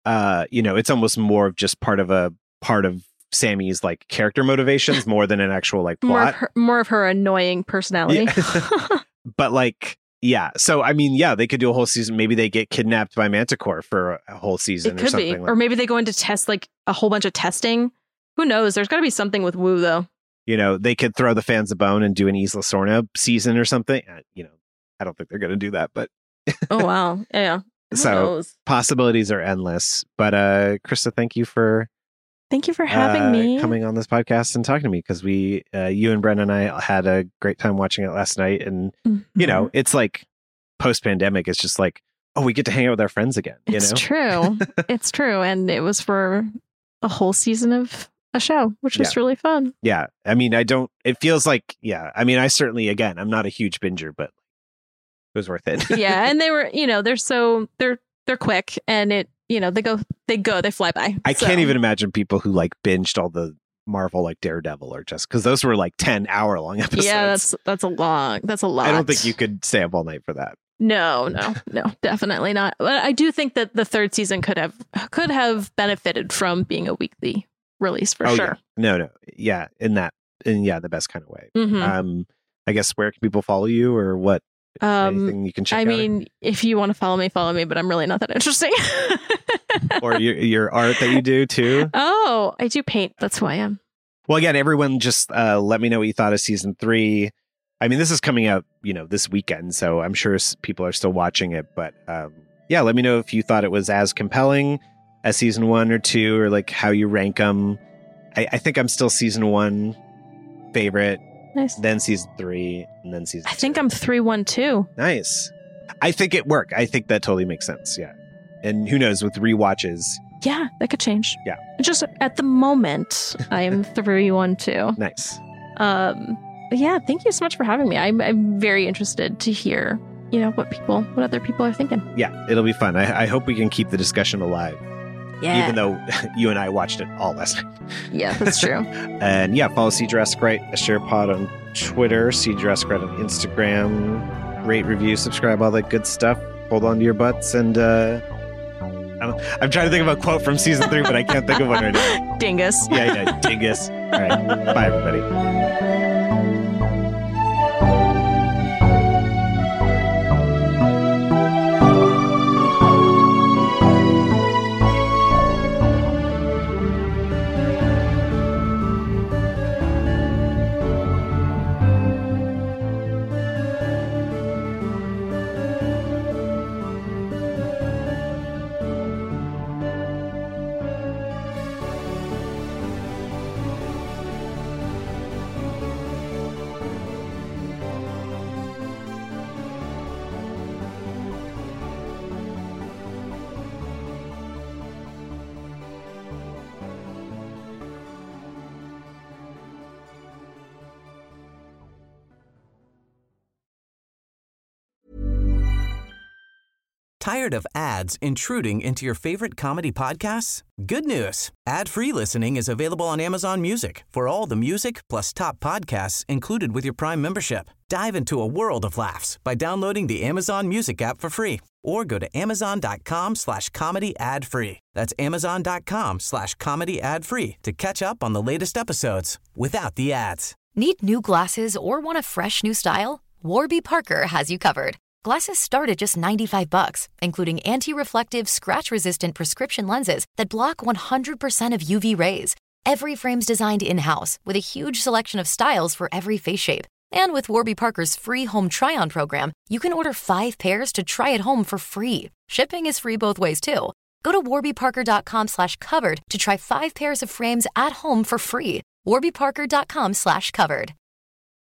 It's almost more of just part of Sammy's like character motivations more than an actual like plot. More of her annoying personality. Yeah. But like, yeah. So I mean, yeah, they could do a whole season. Maybe they get kidnapped by Manticore for a whole season or something. Be. Or maybe they go into test like a whole bunch of testing. Who knows? There's got to be something with Wu though. They could throw the fans a bone and do an Isla Sorna season or something. I don't think they're going to do that, but. Oh wow! Yeah. So knows? Possibilities are endless. But Krista, thank you for having me coming on this podcast and talking to me, because you and Brendan and I had a great time watching it last night, and it's like post pandemic. It's just like, oh, we get to hang out with our friends again. It's true. It's true, and it was for a whole season of a show, which was really fun. Yeah, I mean, it feels like I mean, I certainly, again, I'm not a huge binger, but it was worth it. Yeah, and they were, they're quick, and it, they fly by. I can't even imagine people who like binged all the Marvel like Daredevil or just because those were like 10-hour long episodes. Yeah, that's a lot. I don't think you could stay up all night for that. No, definitely not. But I do think that the third season could have benefited from being a weekly release for sure. Yeah. In the best kind of way. Mm-hmm. I guess where can people follow you or what? Anything you can check out? I mean, if you want to follow me, but I'm really not that interesting. Or your art that you do too. Oh, I do paint. That's who I am. Well, again, everyone just let me know what you thought of season 3. I mean, this is coming out, this weekend, so I'm sure people are still watching it. But let me know if you thought it was as compelling as season 1 or 2, or like how you rank them. I think I'm still season 1 favorite. Nice. Then season 3, and then season 2. I think I'm 3-1-2. Nice. I think it worked. I think that totally makes sense. Yeah. And who knows with rewatches. Yeah, that could change. Yeah. Just at the moment, I am 3-1-2. Nice. Yeah, thank you so much for having me. I'm very interested to hear, what other people are thinking. Yeah, it'll be fun. I hope we can keep the discussion alive. Yeah. Even though you and I watched it all last night. Yeah, that's true. And follow See Jurassic Right, SharePod on Twitter, See Jurassic Right on Instagram. Rate, review, subscribe, all that good stuff. Hold on to your butts. And I'm trying to think of a quote from season 3, but I can't think of one right now. Dingus. Yeah, dingus. All right. Bye, everybody. Tired of ads intruding into your favorite comedy podcasts? Good news. Ad-free listening is available on Amazon Music for all the music plus top podcasts included with your Prime membership. Dive into a world of laughs by downloading the Amazon Music app for free or go to amazon.com/comedy ad-free. That's amazon.com/comedy ad-free to catch up on the latest episodes without the ads. Need new glasses or want a fresh new style? Warby Parker has you covered. Glasses start at just $95, including anti-reflective, scratch-resistant prescription lenses that block 100% of UV rays. Every frame's designed in-house with a huge selection of styles for every face shape. And with Warby Parker's free home try-on program, you can order 5 pairs to try at home for free. Shipping is free both ways, too. Go to warbyparker.com/covered to try 5 pairs of frames at home for free. warbyparker.com/covered.